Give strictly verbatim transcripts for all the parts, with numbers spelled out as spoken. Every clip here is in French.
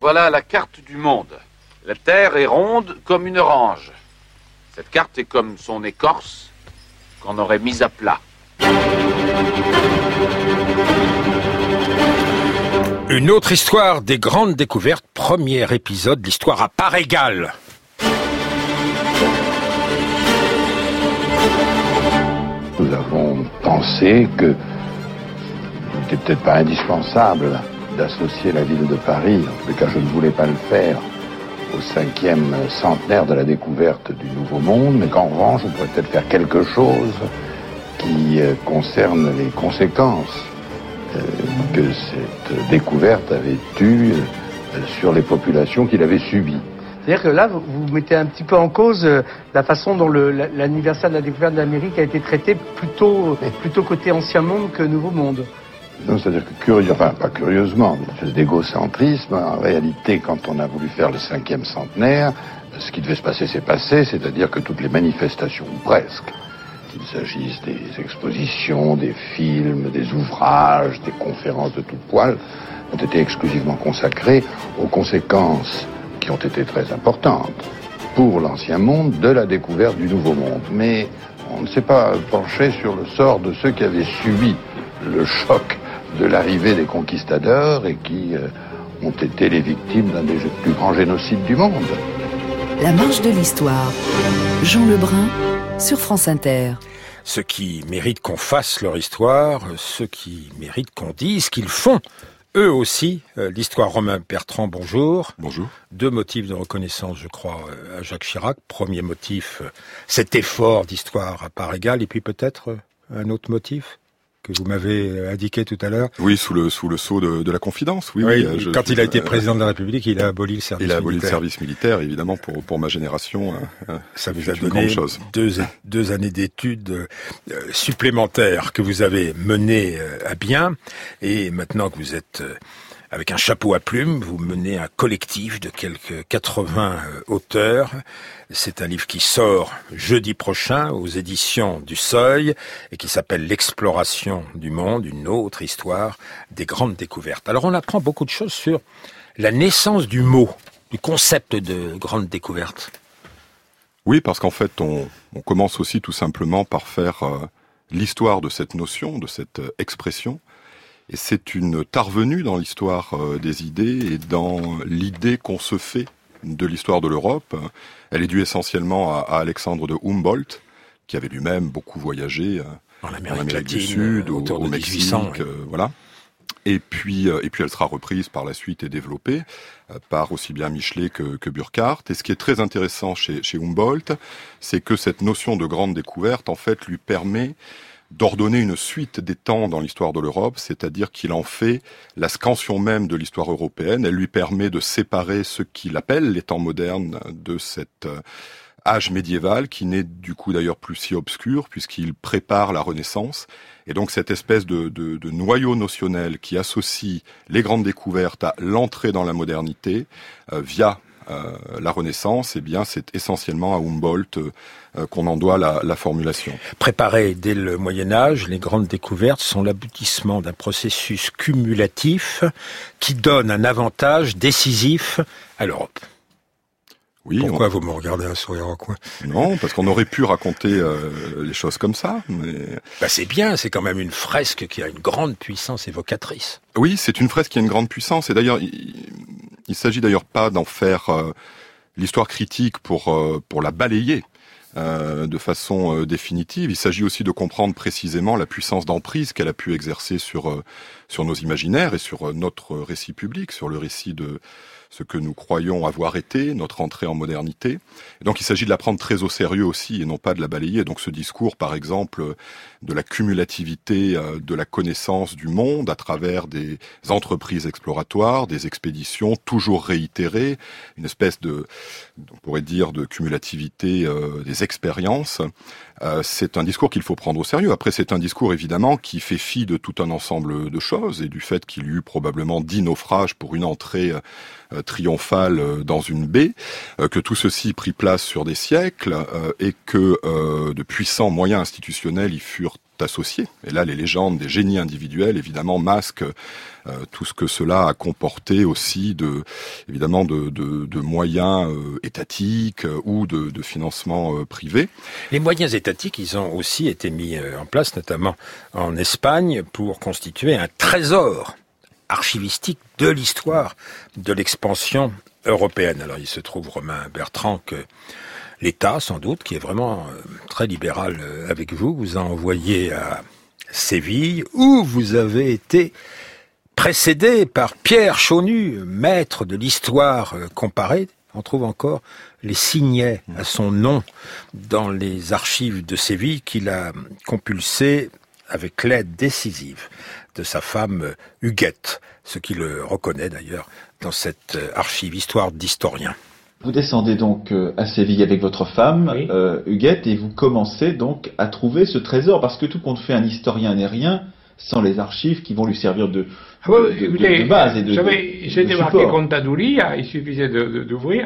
Voilà la carte du monde. La Terre est ronde comme une orange. Cette carte est comme son écorce qu'on aurait mise à plat. Une autre histoire des grandes découvertes, premier épisode, l'histoire à part égale. Nous avons pensé que il n'était peut-être pas indispensable d'associer la ville de Paris, en tout cas je ne voulais pas le faire, au cinquième centenaire de la découverte du Nouveau Monde, mais qu'en revanche on pourrait peut-être faire quelque chose qui euh, concerne les conséquences euh, que cette découverte avait eues euh, sur les populations qui l'avaient subie. C'est-à-dire que là, vous, vous mettez un petit peu en cause euh, la façon dont le, l'anniversaire de la découverte d'Amérique a été traité plutôt, plutôt côté Ancien Monde que Nouveau Monde. Non, c'est-à-dire que curieux, enfin pas curieusement, une espèce d'égocentrisme. En réalité, quand on a voulu faire le cinquième centenaire, ce qui devait se passer s'est passé, c'est-à-dire que toutes les manifestations, ou presque, qu'il s'agisse des expositions, des films, des ouvrages, des conférences de tout poil, ont été exclusivement consacrées aux conséquences qui ont été très importantes pour l'Ancien Monde de la découverte du Nouveau Monde. Mais on ne s'est pas penché sur le sort de ceux qui avaient subi le choc de l'arrivée des conquistadors et qui euh, ont été les victimes d'un des plus grands génocides du monde. La marche de l'histoire. Jean Lebrun sur France Inter. Ceux qui méritent qu'on fasse leur histoire, ceux qui méritent qu'on dise qu'ils font eux aussi euh, l'histoire. Romain Bertrand, bonjour. Bonjour. Deux motifs de reconnaissance, je crois, à Jacques Chirac. Premier motif, euh, cet effort d'histoire à part égale, et puis peut-être euh, un autre motif que vous m'avez indiqué tout à l'heure. Oui, sous le sous le sceau de, de la confidence. Oui, oui, oui je, quand je, il a été euh, président de la République, il a aboli le service militaire. Il a aboli militaire. le service militaire, évidemment, pour pour ma génération. Euh, Ça vous a donné chose. deux deux années d'études euh, supplémentaires que vous avez menées euh, à bien, et maintenant que vous êtes euh, avec un chapeau à plumes, vous menez un collectif de quelques quatre-vingts euh, auteurs. C'est un livre qui sort jeudi prochain aux éditions du Seuil et qui s'appelle L'exploration du monde, une autre histoire des grandes découvertes. Alors on apprend beaucoup de choses sur la naissance du mot, du concept de grande découverte. Oui, parce qu'en fait on, on commence aussi tout simplement par faire euh, l'histoire de cette notion, de cette euh, expression. Et c'est une tarvenue dans l'histoire euh, des idées et dans l'idée qu'on se fait de l'histoire de l'Europe. Elle est due essentiellement à, à Alexandre de Humboldt, qui avait lui-même beaucoup voyagé euh, en Amérique, en Amérique latine, du Sud, au, autour de au Mexique, dix-huit cents, oui. euh, voilà. Et puis, euh, et puis elle sera reprise par la suite et développée euh, par aussi bien Michelet que, que Burckhardt. Et ce qui est très intéressant chez, chez Humboldt, c'est que cette notion de grande découverte, en fait, lui permet d'ordonner une suite des temps dans l'histoire de l'Europe, c'est-à-dire qu'il en fait la scansion même de l'histoire européenne. Elle lui permet de séparer ce qu'il appelle les temps modernes de cet âge médiéval, qui n'est du coup d'ailleurs plus si obscur, puisqu'il prépare la Renaissance. Et donc cette espèce de, de, de noyau notionnel qui associe les grandes découvertes à l'entrée dans la modernité euh, via Euh, la Renaissance, eh bien, c'est essentiellement à Humboldt euh, qu'on en doit la, la formulation. Préparées dès le Moyen-Âge, les grandes découvertes sont l'aboutissement d'un processus cumulatif qui donne un avantage décisif à l'Europe. Oui, Pourquoi on... vous me regardez un sourire en coin? Non, parce qu'on aurait pu raconter euh, les choses comme ça. Mais... Bah c'est bien, c'est quand même une fresque qui a une grande puissance évocatrice. Oui, c'est une fresque qui a une grande puissance, et d'ailleurs, il, il s'agit d'ailleurs pas d'en faire euh, l'histoire critique pour euh, pour la balayer euh, de façon euh, définitive. Il s'agit aussi de comprendre précisément la puissance d'emprise qu'elle a pu exercer sur euh, sur nos imaginaires et sur euh, notre récit public, sur le récit de ce que nous croyons avoir été, notre entrée en modernité. Et donc il s'agit de la prendre très au sérieux aussi, et non pas de la balayer. Donc ce discours, par exemple, de la cumulativité de la connaissance du monde à travers des entreprises exploratoires, des expéditions toujours réitérées, une espèce de, on pourrait dire, de cumulativité euh, des expériences, euh, c'est un discours qu'il faut prendre au sérieux. Après, c'est un discours, évidemment, qui fait fi de tout un ensemble de choses, et du fait qu'il y eut probablement dix naufrages pour une entrée euh, triomphale dans une baie, euh, que tout ceci prit place sur des siècles, euh, et que euh, de puissants moyens institutionnels y furent associés. Et là, les légendes des génies individuels, évidemment, masquent euh, tout ce que cela a comporté aussi de, évidemment, de, de, de moyens euh, étatiques euh, ou de, de financement euh, privé. Les moyens étatiques, ils ont aussi été mis en place, notamment en Espagne, pour constituer un trésor archivistique de l'histoire de l'expansion européenne. Alors, il se trouve, Romain Bertrand, que l'État, sans doute, qui est vraiment très libéral avec vous, vous a envoyé à Séville, où vous avez été précédé par Pierre Chaunu, maître de l'histoire comparée. On trouve encore les signets à son nom dans les archives de Séville qu'il a compulsées avec l'aide décisive de sa femme Huguette, ce qui le reconnaît d'ailleurs dans cette archive Histoire d'historien. Vous descendez donc à Séville avec votre femme, oui. euh, Huguette, et vous commencez donc à trouver ce trésor, parce que tout compte fait, un historien n'est rien sans les archives qui vont lui servir de, ah bon, de, écoutez, de, de base et de, vous savez, de, j'ai de démarqué support. Contadulia, il suffisait de, de, d'ouvrir.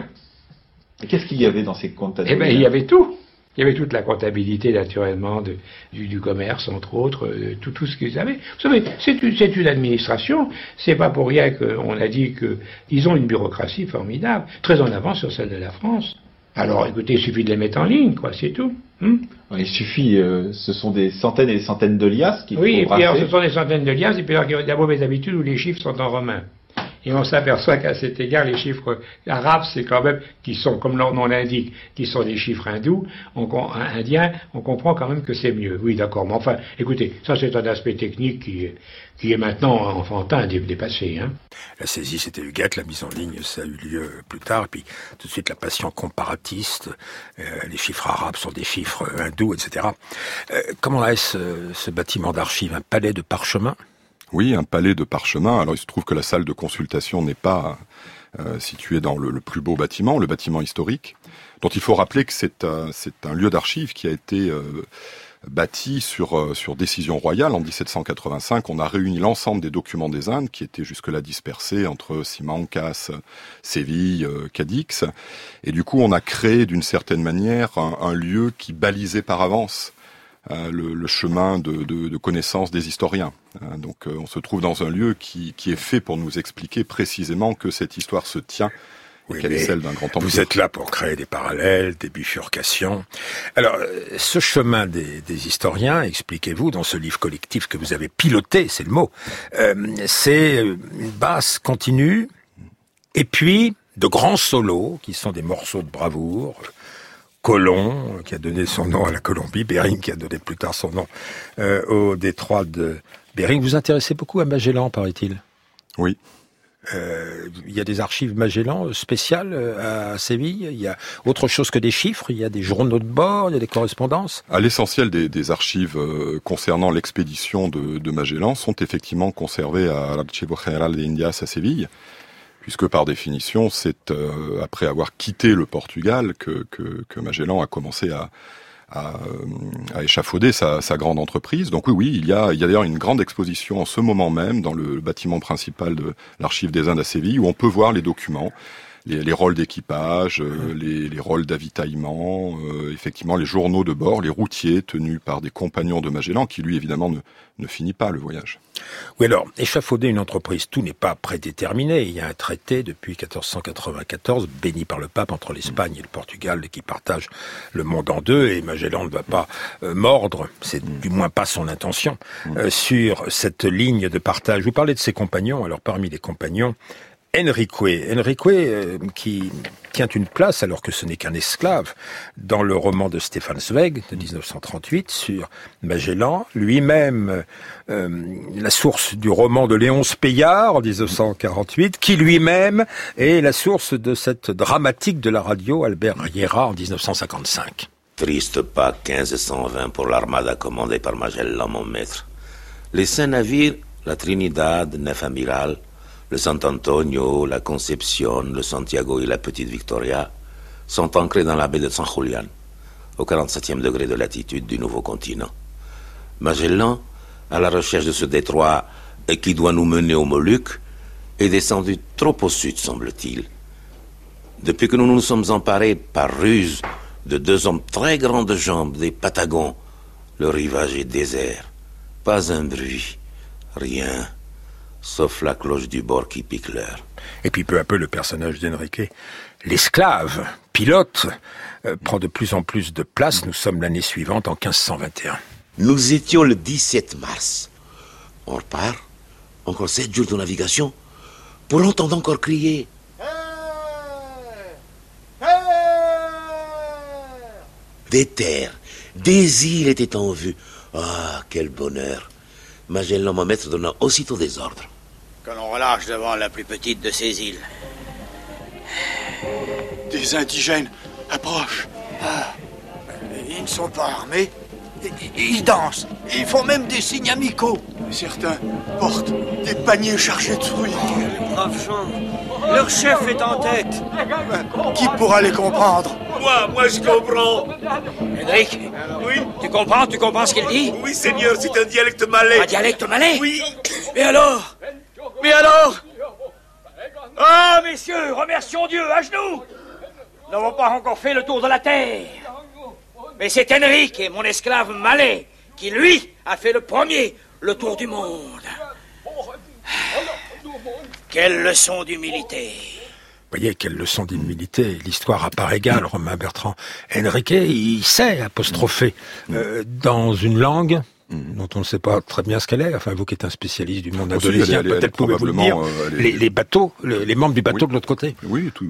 Et qu'est-ce qu'il y avait dans ces Contadulia? Eh bien, il y avait tout. Il y avait toute la comptabilité, naturellement, de, du, du commerce, entre autres, euh, tout, tout ce qu'ils avaient. Vous savez, c'est une, c'est une administration. C'est pas pour rien qu'on a dit qu'ils ont une bureaucratie formidable, très en avance sur celle de la France. Alors, écoutez, il suffit de les mettre en ligne, quoi, c'est tout. Hum il suffit, euh, ce sont des centaines et des centaines de liasses qu'il oui, faut et puis alors, brasser. ce sont des centaines de liasses, et puis alors, il y a la mauvaise habitude où les chiffres sont en romain. Et on s'aperçoit qu'à cet égard, les chiffres arabes, c'est quand même, qui sont, comme leur nom l'indique, qui sont des chiffres hindous, on, indiens, on comprend quand même que c'est mieux. Oui, d'accord, mais enfin, écoutez, ça c'est un aspect technique qui, qui est maintenant enfantin, dépassé. Hein. La saisie, c'était Huguette, la mise en ligne, ça a eu lieu plus tard, et puis tout de suite la passion comparatiste, euh, les chiffres arabes sont des chiffres hindous, et cetera. Euh, comment est-ce ce, ce bâtiment d'archives, un palais de parchemin ? Oui, un palais de parchemin. Alors il se trouve que la salle de consultation n'est pas euh, située dans le, le plus beau bâtiment, le bâtiment historique, dont il faut rappeler que c'est, euh, c'est un lieu d'archives qui a été euh, bâti sur, euh, sur décision royale en dix-sept cent quatre-vingt-cinq. On a réuni l'ensemble des documents des Indes qui étaient jusque-là dispersés entre Simancas, Séville, euh, Cadix. Et du coup, on a créé d'une certaine manière un, un lieu qui balisait par avance Euh, le, le chemin de, de, de connaissance des historiens. Euh, donc euh, on se trouve dans un lieu qui, qui est fait pour nous expliquer précisément que cette histoire se tient oui, et qu'elle est celle d'un grand empire. Vous êtes là pour créer des parallèles, des bifurcations. Alors, ce chemin des, des historiens, expliquez-vous, dans ce livre collectif que vous avez piloté, c'est le mot, euh, c'est une base continue, et puis de grands solos, qui sont des morceaux de bravoure, Colomb, qui a donné son nom à la Colombie, Bering, qui a donné plus tard son nom euh, au détroit de Bering. Vous vous intéressez beaucoup à Magellan, paraît-il ? Oui. Euh, il y a des archives Magellan spéciales à Séville. Il y a autre chose que des chiffres. Il y a des journaux de bord, il y a des correspondances. À l'essentiel des, des archives euh, concernant l'expédition de, de Magellan sont effectivement conservées à l'Archivo General de Indias à Séville, puisque par définition, c'est euh, après avoir quitté le Portugal que, que, que Magellan a commencé à, à, à échafauder sa, sa grande entreprise. Donc oui, oui, il y a, il y a d'ailleurs une grande exposition en ce moment même dans le bâtiment principal de l'Archive des Indes à Séville, où on peut voir les documents, les, les rôles d'équipage, euh, les, les rôles d'avitaillement, euh, effectivement les journaux de bord, les routiers tenus par des compagnons de Magellan, qui lui évidemment ne, ne finit pas le voyage. Oui, alors, échafauder une entreprise, tout n'est pas prédéterminé. Il y a un traité depuis quatorze cent quatre-vingt-quatorze, béni par le pape, entre l'Espagne et le Portugal, qui partage le monde en deux, et Magellan ne va pas euh, mordre, c'est du moins pas son intention, euh, sur cette ligne de partage. Vous parlez de ses compagnons, alors parmi les compagnons, Enrique, Enrique euh, qui tient une place, alors que ce n'est qu'un esclave, dans le roman de Stefan Zweig de dix-neuf cent trente-huit sur Magellan, lui-même euh, la source du roman de Léonce Payard en dix-neuf cent quarante-huit, qui lui-même est la source de cette dramatique de la radio Albert Riera en dix-neuf cent cinquante-cinq. Triste pas quinze cent vingt pour l'armada commandée par Magellan, mon maître. Les cinq navires, la Trinidad, Nef Amiral, le San Antonio, la Concepción, le Santiago et la Petite Victoria sont ancrés dans la baie de San Julián, au quarante-septième degré de latitude du nouveau continent. Magellan, à la recherche de ce détroit qui doit nous mener aux Moluques, est descendu trop au sud, semble-t-il. Depuis que nous nous sommes emparés par ruse de deux hommes très grands de jambes, des Patagons, Le rivage est désert. Pas un bruit. Rien. Sauf la cloche du bord qui pique l'heure. Et puis peu à peu, le personnage d'Enrique, l'esclave, pilote, euh, prend de plus en plus de place. Nous sommes l'année suivante, en quinze cent vingt et un. Nous étions le dix-sept mars. On repart. Encore sept jours de navigation. Pour l'entendre encore crier. Des terres, des îles étaient en vue. Ah, quel bonheur. Magellan, mon maître, donna aussitôt des ordres. Que l'on relâche devant la plus petite de ces îles. Des indigènes approchent. Ah, ils ne sont pas armés. Ils dansent. Ils font même des signes amicaux. Certains portent des paniers chargés de fruits. Quels braves gens. Leur chef est en tête. Qui pourra les comprendre? Moi, moi je comprends. Henrik, oui? Tu comprends, tu comprends ce qu'il dit? Oui, Seigneur, c'est un dialecte malais. Un dialecte malais? Oui. Mais alors? Mais alors? Ah, messieurs, remercions Dieu, à genoux. Nous n'avons pas encore fait le tour de la terre. Mais c'est Henrik, mon esclave malais, qui, lui, a fait le premier le tour du monde. Quelle leçon d'humilité. Vous voyez, quelle leçon d'humilité. L'histoire à part égale, Romain Bertrand. Enrique, il sait apostropher euh, dans une langue dont on ne sait pas très bien ce qu'elle est. Enfin, vous qui êtes un spécialiste du monde indonésien, peut-être pouvez-vous le dire. Euh, les, les bateaux, le, les membres du bateau oui. de l'autre côté. Oui, tout...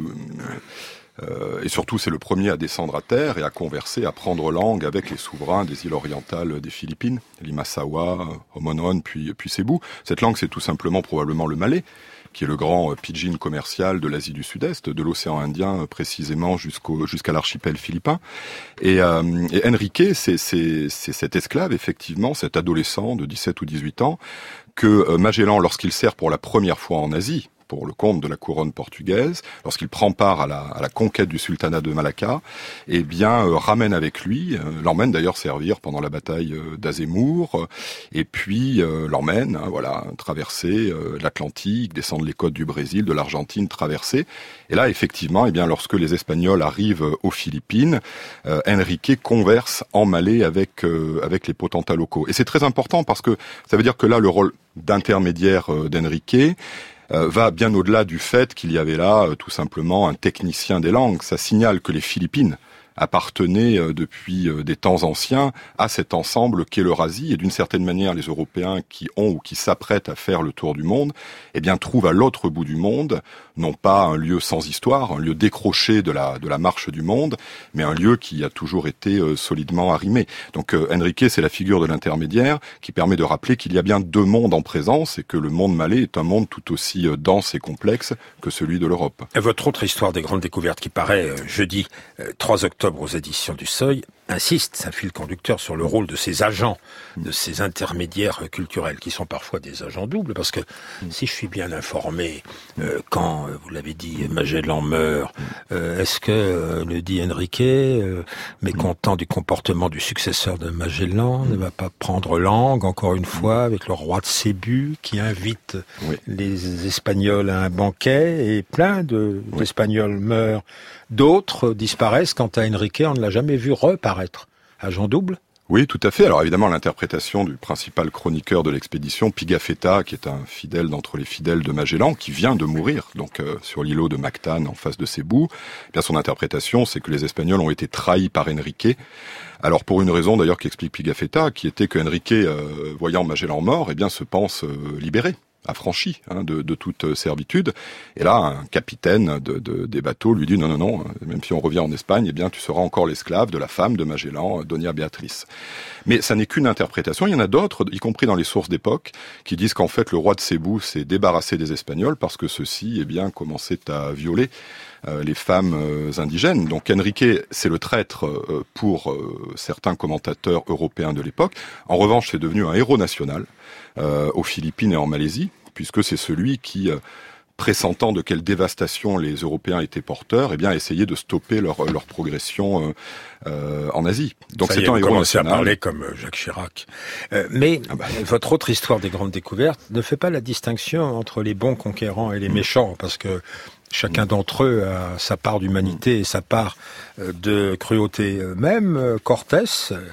Euh, et surtout, c'est le premier à descendre à terre et à converser, à prendre langue avec les souverains des îles orientales des Philippines, Limasawa, Homonon, puis, puis Cebu. Cette langue, c'est tout simplement probablement le malais, qui est le grand pidgin commercial de l'Asie du Sud-Est, de l'océan Indien précisément jusqu'au, jusqu'à l'archipel philippin. Et, euh, et Enrique, c'est, c'est, c'est cet esclave, effectivement, cet adolescent de dix-sept ou dix-huit ans, que Magellan, lorsqu'il sert pour la première fois en Asie, pour le compte de la couronne portugaise, lorsqu'il prend part à la, à la conquête du sultanat de Malacca, eh bien, euh, ramène avec lui, euh, l'emmène d'ailleurs servir pendant la bataille euh, d'Azemmour, euh, et puis euh, l'emmène, hein, voilà, traverser euh, l'Atlantique, descendre les côtes du Brésil, de l'Argentine, traverser. Et là, effectivement, eh bien, lorsque les Espagnols arrivent aux Philippines, euh, Enrique converse en malais avec euh, avec les potentats locaux. Et c'est très important parce que ça veut dire que là, le rôle d'intermédiaire euh, d'Enrique Euh, va bien au-delà du fait qu'il y avait là euh, tout simplement un technicien des langues. Ça signale que les Philippines appartenaient euh, depuis euh, des temps anciens à cet ensemble qu'est l'Eurasie, et d'une certaine manière les Européens qui ont ou qui s'apprêtent à faire le tour du monde, eh bien trouvent à l'autre bout du monde non pas un lieu sans histoire, un lieu décroché de la de la marche du monde, mais un lieu qui a toujours été euh, solidement arrimé. Donc euh, Enrique, c'est la figure de l'intermédiaire qui permet de rappeler qu'il y a bien deux mondes en présence et que le monde malais est un monde tout aussi euh, dense et complexe que celui de l'Europe. Et votre autre histoire des grandes découvertes qui paraît euh, jeudi euh, trois octobre aux éditions du Seuil insiste, c'est un fil conducteur sur le rôle de ces agents, de ces intermédiaires culturels qui sont parfois des agents doubles, parce que si je suis bien informé, euh, quand, vous l'avez dit, Magellan meurt, euh, est-ce que euh, le dit Enrique, euh, mécontent du comportement du successeur de Magellan, ne va pas prendre langue, encore une fois, avec le roi de Cebu, qui invite oui. les Espagnols à un banquet, et plein de, oui. d'Espagnols meurent. D'autres disparaissent. Quant à Enrique, on ne l'a jamais vu reparaître. Agent double ? Oui, tout à fait. Alors évidemment, l'interprétation du principal chroniqueur de l'expédition, Pigafetta, qui est un fidèle d'entre les fidèles de Magellan, qui vient de mourir, donc euh, sur l'îlot de Mactan, en face de Cebu, eh bien son interprétation, c'est que les Espagnols ont été trahis par Enrique. Alors pour une raison d'ailleurs qu'explique Pigafetta, qui était que Enrique, euh, voyant Magellan mort, eh bien se pense euh, libéré, affranchi hein, de, de toute servitude. Et là, un capitaine de, de, des bateaux lui dit non, non, non, même si on revient en Espagne, eh bien, tu seras encore l'esclave de la femme de Magellan, Doña Beatriz. Mais ça n'est qu'une interprétation. Il y en a d'autres, y compris dans les sources d'époque, qui disent qu'en fait, le roi de Cebu s'est débarrassé des Espagnols parce que ceux-ci, eh bien, commençaient à violer euh, les femmes euh, indigènes. Donc Enrique, c'est le traître euh, pour euh, certains commentateurs européens de l'époque. En revanche, c'est devenu un héros national. Euh, aux Philippines et en Malaisie, puisque c'est celui qui, euh, pressentant de quelle dévastation les Européens étaient porteurs, eh bien, essayait de stopper leur, leur progression euh, euh, en Asie. Donc c'est un héros national. À parler comme Jacques Chirac. Euh, mais ah bah. votre autre histoire des grandes découvertes ne fait pas la distinction entre les bons conquérants et les mmh. méchants, parce que chacun mmh. d'entre eux a sa part d'humanité mmh. et sa part de cruauté. Même Cortés,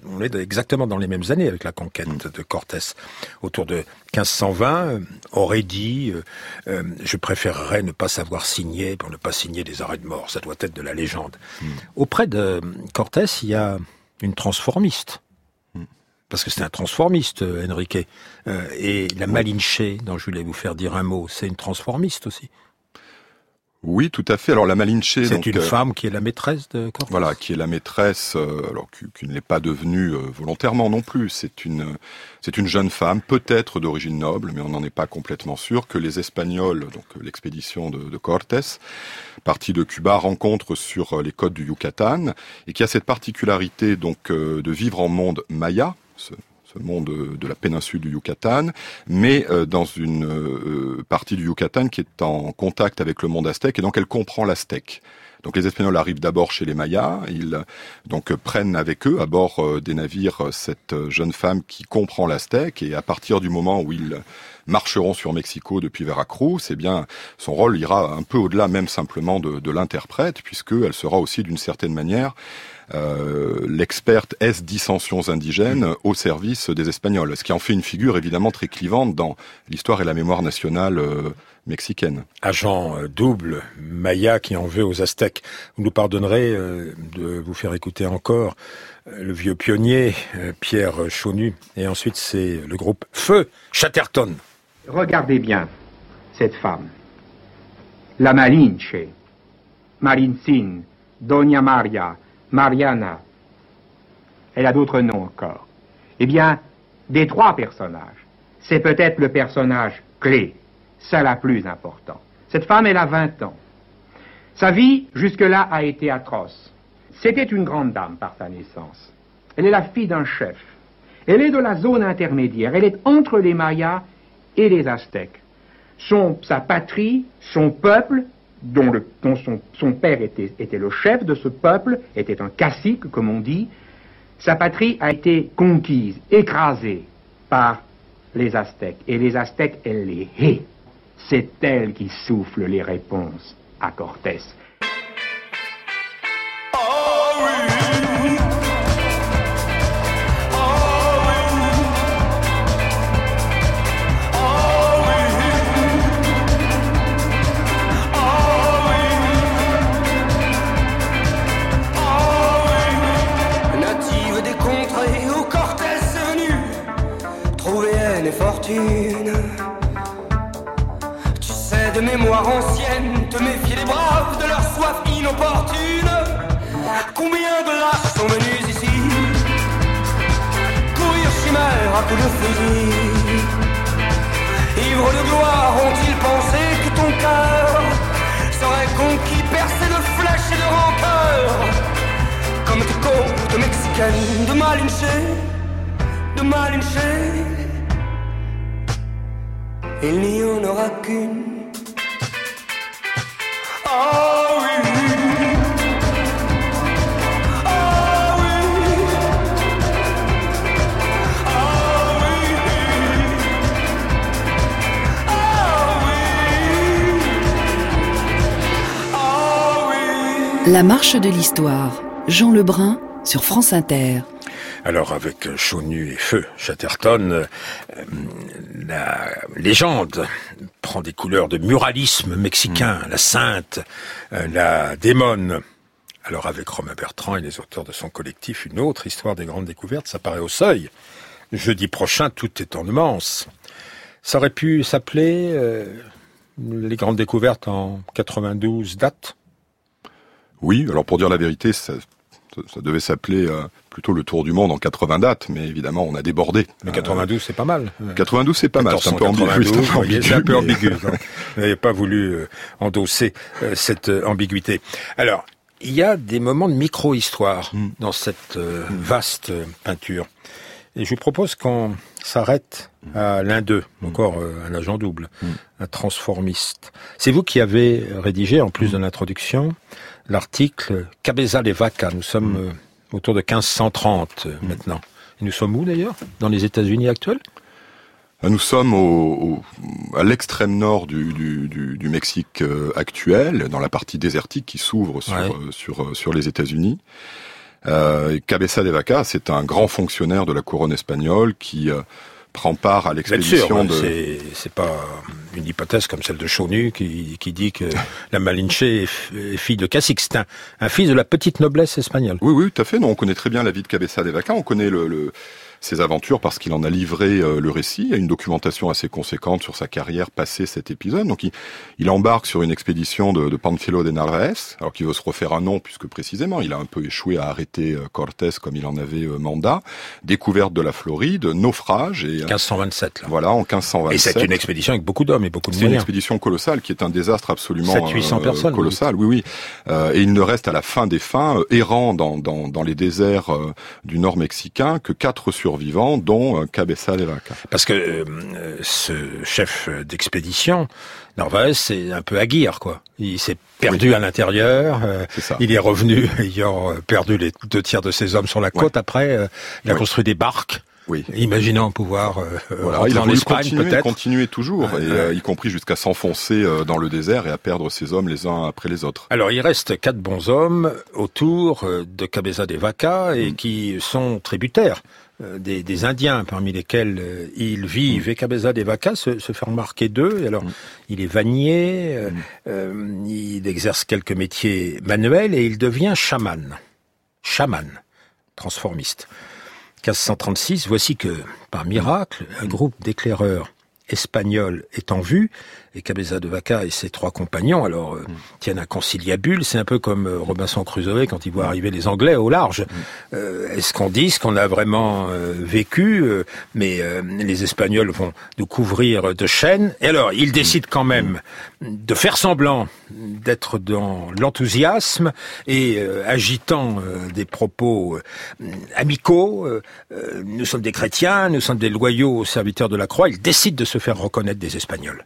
on est exactement dans les mêmes années avec la conquête de Cortés. Autour de quinze cent vingt, euh, aurait dit euh, euh, je préférerais ne pas savoir signer pour ne pas signer des arrêts de mort. Ça doit être de la légende. Mm. Auprès de Cortés, il y a une transformiste. Mm. Parce que c'est un transformiste, Enrique. Euh, et la Malinche, dont je voulais vous faire dire un mot, c'est une transformiste aussi. Oui, tout à fait. Alors la Malinche, c'est donc, une euh, femme qui est la maîtresse de Cortés. Voilà, qui est la maîtresse, euh, alors qui, qui ne l'est pas devenue euh, volontairement non plus. C'est une, c'est une jeune femme, peut-être d'origine noble, mais on n'en est pas complètement sûr, que les Espagnols, donc l'expédition de, de Cortés, partie de Cuba, rencontrent sur les côtes du Yucatan, et qui a cette particularité donc euh, de vivre en monde maya. Ce, ce monde de la péninsule du Yucatan, mais euh, dans une euh, partie du Yucatan qui est en contact avec le monde aztèque, et donc elle comprend l'aztèque. Donc les Espagnols arrivent d'abord chez les Mayas, ils donc prennent avec eux à bord euh, des navires cette jeune femme qui comprend l'aztèque, et à partir du moment où ils marcheront sur Mexico depuis Veracruz, eh bien son rôle ira un peu au-delà même simplement de, de l'interprète, puisqu'elle sera aussi d'une certaine manière Euh, l'experte S dissensions indigènes au service des Espagnols, ce qui en fait une figure évidemment très clivante dans l'histoire et la mémoire nationale euh, mexicaine. Agent euh, double, Maya qui en veut aux Aztèques. Vous nous pardonnerez euh, de vous faire écouter encore euh, le vieux pionnier, euh, Pierre Chaunu, et ensuite c'est le groupe Feu Chatterton. Regardez bien cette femme, la Malinche, Malintzin, Doña Maria, Mariana, elle a d'autres noms encore. Eh bien, des trois personnages, c'est peut-être le personnage clé, ça la plus important. Cette femme, elle a vingt ans. Sa vie, jusque-là, a été atroce. C'était une grande dame par sa naissance. Elle est la fille d'un chef. Elle est de la zone intermédiaire. Elle est entre les Mayas et les Aztèques. Son, sa patrie, son peuple, dont, le, dont son, son père était, était le chef de ce peuple, était un cacique, comme on dit, sa patrie a été conquise, écrasée par les Aztèques. Et les Aztèques, elle les hait. C'est elle qui souffle les réponses à Cortés. Fortune. Tu sais de mémoire ancienne te méfier des braves, de leur soif inopportune. Combien de lâches sont venus ici courir chimère à coups de fusil? Ivres de gloire, ont-ils pensé que ton cœur serait conquis, percé de flèches et de rancœur, comme tes côtes mexicaines de Malinche, de Malinche? Il n'y en aura qu'une. Oh oui. Oh oui. Oh oui. Oh oui. Oh oui. La marche de l'histoire. Jean Lebrun sur France Inter. Alors avec Chaunu et Feu Chatterton, euh, la légende prend des couleurs de muralisme mexicain, mmh. la sainte, euh, la démone. Alors avec Romain Bertrand et les auteurs de son collectif, une autre histoire des grandes découvertes, ça paraît au seuil. Jeudi prochain, tout est en immense. Ça aurait pu s'appeler euh, les grandes découvertes en quatre-vingt-douze dates. Oui, alors pour dire la vérité, ça... Ça devait s'appeler euh, plutôt le Tour du Monde en quatre-vingts dates, mais évidemment on a débordé. Mais quatre-vingt-douze euh, c'est pas mal. quatre-vingt-douze c'est pas mal, c'est un peu ambigu. C'est un peu ambigu. C'est un peu ambigu. Vous n'avez pas voulu euh, endosser euh, cette euh, ambiguïté. Alors, il y a des moments de micro-histoire mm. dans cette euh, vaste euh, peinture. Et je vous propose qu'on s'arrête à l'un d'eux, mm. encore euh, un agent double, mm. un transformiste. C'est vous qui avez rédigé, en plus mm. de l'introduction, l'article Cabeza de Vaca. Nous sommes euh, autour de quinze cent trente euh, mmh. maintenant. Et nous sommes où d'ailleurs? Dans les États-Unis actuels? Nous sommes au, au, à l'extrême nord du, du, du, du Mexique euh, actuel, dans la partie désertique qui s'ouvre sur, ouais. euh, sur, euh, sur les États-Unis. Euh, Cabeza de Vaca, c'est un grand fonctionnaire de la couronne espagnole qui euh, prend part à l'expédition de... C'est, c'est pas une hypothèse comme celle de Chaunu qui, qui dit que la Malinche est, est fille de Cacique. C'est un, un fils de la petite noblesse espagnole. Oui, oui, tout à fait. Non, on connaît très bien la vie de Cabeza de Vaca. On connaît le... le... ses aventures parce qu'il en a livré euh, le récit. Il y a une documentation assez conséquente sur sa carrière passée cet épisode. Donc il, il embarque sur une expédition de, de Pánfilo de Narváez, alors qu'il veut se refaire un nom puisque précisément il a un peu échoué à arrêter euh, Cortés comme il en avait euh, mandat. Découverte de la Floride, naufrage. Et, quinze cent vingt-sept. Là. Voilà, en quinze cent vingt-sept. Et c'est une expédition avec beaucoup d'hommes et beaucoup de c'est moyens. C'est une expédition colossale qui est un désastre absolument sept à huit cents euh, personnes, colossal. Oui, oui. Euh, et il ne reste à la fin des fins, euh, errant dans, dans, dans les déserts euh, du nord mexicain, que quatre survivants, dont Cabeza de Vaca. Parce que euh, ce chef d'expédition, Narváez, c'est un peu aguirre, quoi. Il s'est perdu oui. à l'intérieur, euh, il est revenu ayant perdu les deux tiers de ses hommes sur la côte. Ouais. Après, euh, il a oui. construit des barques. Oui. Imaginant pouvoir euh, voilà, rentrer il a en voulu Espagne, continuer, peut-être. continuer toujours, ouais, et, ouais. Euh, y compris jusqu'à s'enfoncer euh, dans le désert et à perdre ses hommes les uns après les autres. Alors, il reste quatre bons hommes autour de Cabeza de Vaca et mm. qui sont tributaires Des, des Indiens, parmi lesquels euh, ils vivent. Et Cabeza de Vaca se, se fait remarquer d'eux. Alors, mm. il est vannier, euh, euh, il exerce quelques métiers manuels et il devient chaman. Chaman, transformiste. quinze cent trente-six, voici que, par miracle, un groupe d'éclaireurs espagnols est en vue, et Cabeza de Vaca et ses trois compagnons, alors, euh, mm. tiennent un conciliabule. C'est un peu comme euh, Robinson Crusoe quand il voit arriver les Anglais au large. Mm. Euh, est-ce qu'on dit ce qu'on a vraiment euh, vécu euh, Mais euh, les Espagnols vont nous couvrir de chaînes. Et alors, ils décident quand même mm. de faire semblant d'être dans l'enthousiasme et euh, agitant euh, des propos euh, amicaux. Euh, euh, nous sommes des chrétiens, nous sommes des loyaux serviteurs de la croix. Ils décident de se faire reconnaître des Espagnols.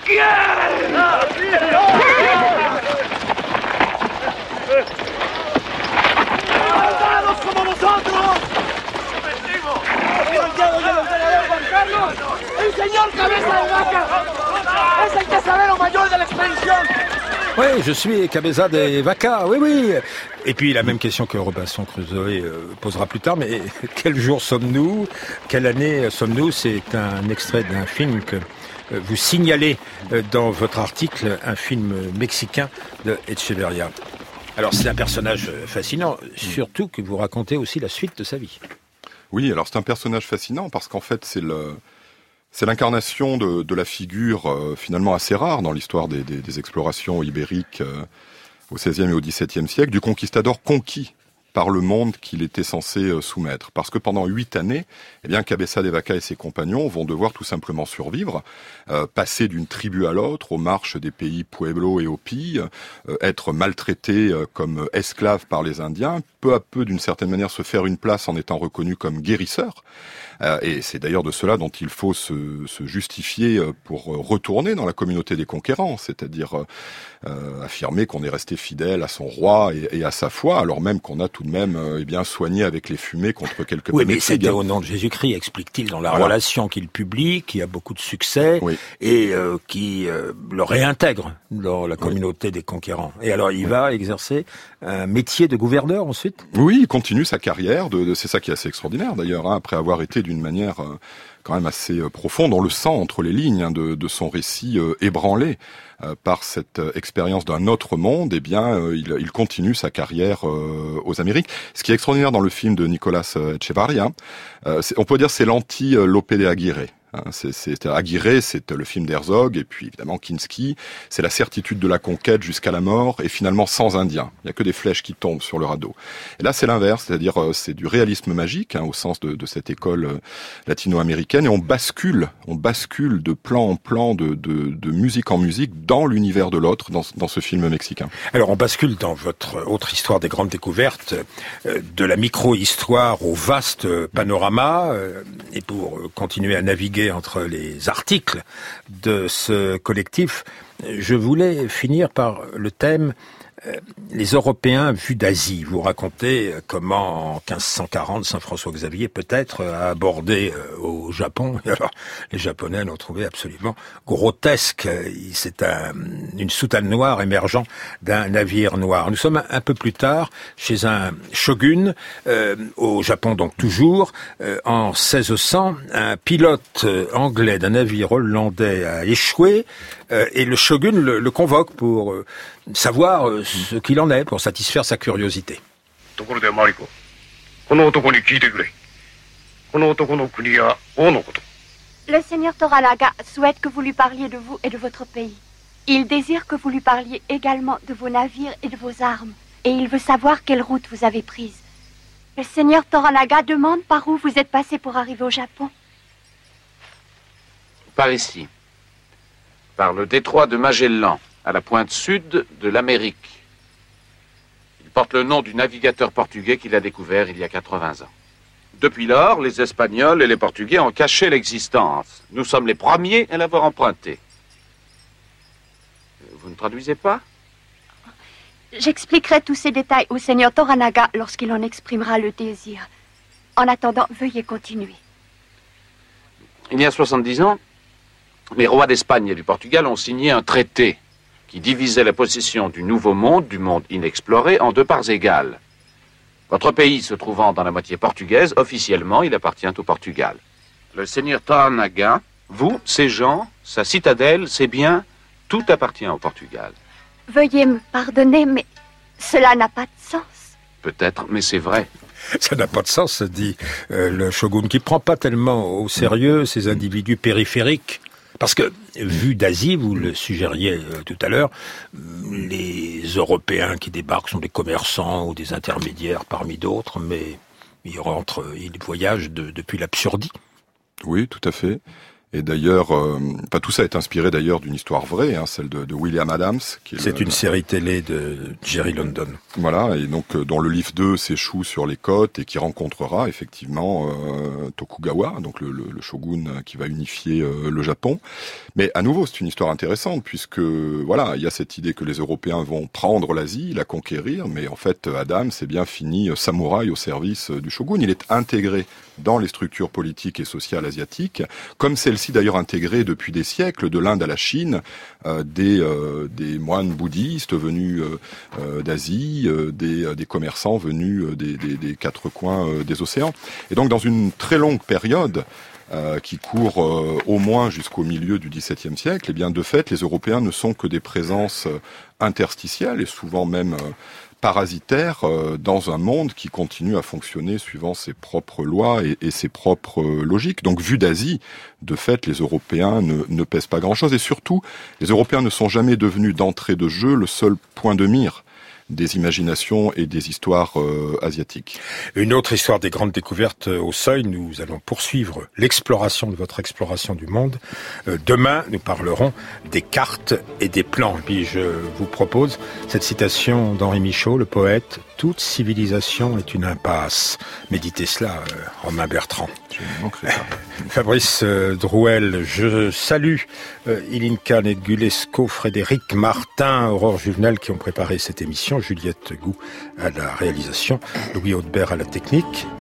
Oui, je suis Cabeza de Vaca, oui, oui. Et puis la même question que Robinson Crusoe euh, posera plus tard, mais quel jour sommes-nous ? Quelle année sommes-nous ? C'est un extrait d'un film que vous signalez dans votre article, un film mexicain de Echeverría. Alors c'est un personnage fascinant, surtout que vous racontez aussi la suite de sa vie. Oui, alors c'est un personnage fascinant parce qu'en fait c'est le... C'est l'incarnation de, de la figure euh, finalement assez rare dans l'histoire des, des, des explorations ibériques euh, au seizième et au dix-septième siècle, du conquistador conquis par le monde qu'il était censé euh, soumettre. Parce que pendant huit années, eh bien, Cabeza de Vaca et ses compagnons vont devoir tout simplement survivre, euh, passer d'une tribu à l'autre, aux marches des pays Pueblo et Hopi, euh, être maltraités euh, comme esclaves par les Indiens, peu à peu, d'une certaine manière, se faire une place en étant reconnus comme guérisseurs. Euh, et c'est d'ailleurs de cela dont il faut se, se justifier pour retourner dans la communauté des conquérants, c'est-à-dire euh, affirmer qu'on est resté fidèle à son roi et, et à sa foi, alors même qu'on a tout de même euh, eh bien soigné avec les fumées contre quelques oui, mais c'était au nom de Jésus-Christ, explique-t-il dans la voilà. relation qu'il publie, qui a beaucoup de succès oui. et euh, qui euh, le réintègre dans la communauté oui. des conquérants. Et alors il oui. va exercer un métier de gouverneur ensuite ? Oui, il continue sa carrière, de, de, c'est ça qui est assez extraordinaire d'ailleurs, hein, après avoir été d'une manière euh, quand même assez euh, profonde, on le sent entre les lignes hein, de, de son récit euh, ébranlé euh, par cette euh, expérience d'un autre monde, eh bien euh, il, il continue sa carrière euh, aux Amériques. Ce qui est extraordinaire dans le film de Nicolas Echevarría, euh, on peut dire c'est l'anti-Lope de Aguirre. C'est, c'est Aguirre, c'est le film d'Herzog, et puis évidemment Kinski, c'est la certitude de la conquête jusqu'à la mort, et finalement sans Indiens. Il n'y a que des flèches qui tombent sur le radeau. Et là c'est l'inverse, c'est-à-dire c'est du réalisme magique, hein, au sens de, de cette école latino-américaine, et on bascule, on bascule de plan en plan, de, de, de musique en musique, dans l'univers de l'autre, dans, dans ce film mexicain. Alors on bascule dans votre autre histoire des grandes découvertes, euh, de la micro-histoire au vaste panorama, euh, et pour continuer à naviguer entre les articles de ce collectif, je voulais finir par le thème euh, les Européens vus d'Asie. Vous racontez comment en quinze cent quarante, Saint François Xavier peut-être a abordé euh, au Japon. Et alors, les Japonais l'ont trouvé absolument grotesque. C'est un, une soutane noire émergeant d'un navire noir. Nous sommes un, un peu plus tard chez un shogun euh, au Japon, donc toujours euh, en seize cents, un pilote euh, anglais d'un navire hollandais a échoué euh, et le shogun le, le convoque pour euh, savoir euh, ce qu'il en est, pour satisfaire sa curiosité. Le seigneur Toranaga souhaite que vous lui parliez de vous et de votre pays. Il désire que vous lui parliez également de vos navires et de vos armes. Et il veut savoir quelle route vous avez prise. Le seigneur Toranaga demande par où vous êtes passé pour arriver au Japon. Par ici. Par le détroit de Magellan, à la pointe sud de l'Amérique. Il porte le nom du navigateur portugais qui l'a découvert il y a quatre-vingts ans. Depuis lors, les Espagnols et les Portugais ont caché l'existence. Nous sommes les premiers à l'avoir emprunté. Vous ne traduisez pas? J'expliquerai tous ces détails au seigneur Toranaga lorsqu'il en exprimera le désir. En attendant, veuillez continuer. Il y a soixante-dix ans, les rois d'Espagne et du Portugal ont signé un traité qui divisait la possession du Nouveau Monde, du monde inexploré, en deux parts égales. Votre pays se trouvant dans la moitié portugaise, officiellement, il appartient au Portugal. Le seigneur Toranaga, vous, ses gens, sa citadelle, ses biens, tout appartient au Portugal. Veuillez me pardonner, mais cela n'a pas de sens. Peut-être, mais c'est vrai. Ça n'a pas de sens, dit euh, le shogun, qui prend pas tellement au sérieux ces individus périphériques. Parce que, vu d'Asie, vous le suggériez euh, tout à l'heure, les Européens qui débarquent sont des commerçants ou des intermédiaires parmi d'autres, mais ils rentrent, ils voyagent de, depuis l'absurdie. Oui, tout à fait. Et d'ailleurs, euh, enfin, tout ça est inspiré d'ailleurs d'une histoire vraie, hein, celle de, de William Adams. C'est une série télé de Jerry London. Voilà, et donc euh, dont le livre deux s'échoue sur les côtes et qui rencontrera effectivement euh, Tokugawa, donc le, le, le shogun qui va unifier euh, le Japon. Mais à nouveau, c'est une histoire intéressante puisque voilà, il y a cette idée que les Européens vont prendre l'Asie, la conquérir, mais en fait, Adams est bien fini samouraï au service du shogun. Il est intégré dans les structures politiques et sociales asiatiques, comme celle-ci d'ailleurs intégrée depuis des siècles, de l'Inde à la Chine, euh, des, euh, des moines bouddhistes venus euh, euh, d'Asie, euh, des, euh, des commerçants venus euh, des, des, des quatre coins euh, des océans. Et donc dans une très longue période, Euh, qui court euh, au moins jusqu'au milieu du dix-septième siècle, eh bien de fait, les Européens ne sont que des présences euh, interstitielles et souvent même euh, parasitaires euh, dans un monde qui continue à fonctionner suivant ses propres lois et, et ses propres euh, logiques. Donc, vu d'Asie, de fait, les Européens ne, ne pèsent pas grand-chose. Et surtout, les Européens ne sont jamais devenus d'entrée de jeu le seul point de mire des imaginations et des histoires euh, asiatiques. Une autre histoire des grandes découvertes au seuil. Nous allons poursuivre l'exploration de votre exploration du monde. Euh, demain, nous parlerons des cartes et des plans. Et puis je vous propose cette citation d'Henri Michaud, le poète: « Toute civilisation est une impasse ». Méditez cela, euh, Romain Bertrand. Je ne manquerai pas. Fabrice euh, Drouel, je salue euh, Ilinka Negulesco, Frédéric Martin, Aurore Juvenal qui ont préparé cette émission, Juliette Gou à la réalisation, Louis Haudebert à la technique.